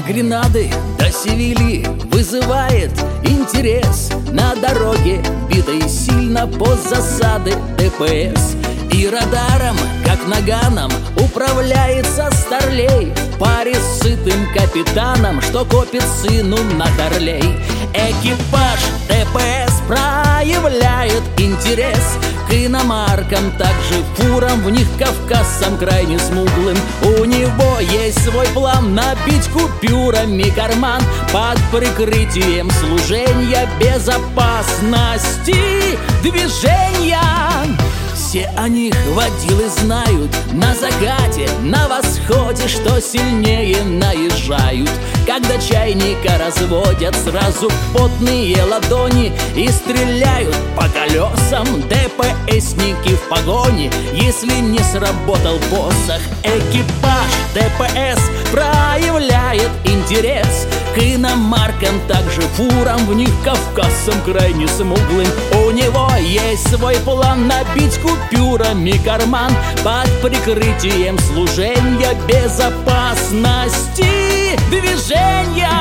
Гренады до Севильи вызывает интерес. На дороге битой сильно под засады ДПС. И радаром, как наганом, управляется старлей в паре с сытым капитаном, что копит сыну на Харлей. Экипаж ДПС проявляет интерес к иномаркам, также фурам, в них кавказцам крайне смуглым. У него есть свой план набить купюрами карман под прикрытием служения безопасности движения. Все о них водилы знают, на закате, на восходе, что сильнее наезжают. Когда чайника разводят, сразу потные ладони и стреляют по колесам ДПСники в погоне. Если не сработал посох, экипаж ДПС проявляет интерес к иномаркам, также фурам, в них кавказцам крайне смуглым. У него есть свой план набить купюрами карман под прикрытием служения безопасности движения.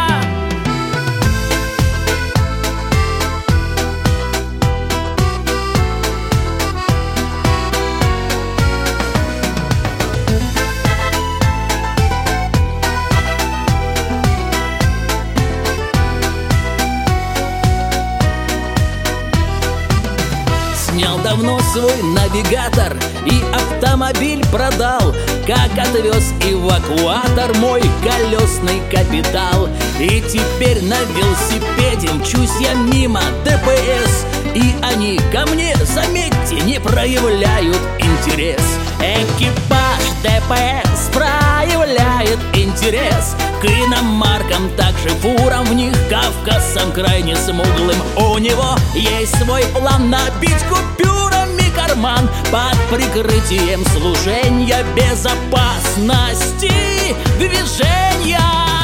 Снял давно свой навигатор и автомобиль продал, как отвез эвакуатор мой колесный капитал. И теперь на велосипеде мчусь я мимо ДПС, и они ко мне, заметьте, не проявляют интерес. Экипаж ДПС проявляет интерес к иномаркам, также фурам, в них кавказцам крайне смуглым. У него есть свой план набить купюрами карман под прикрытием служения безопасности движения.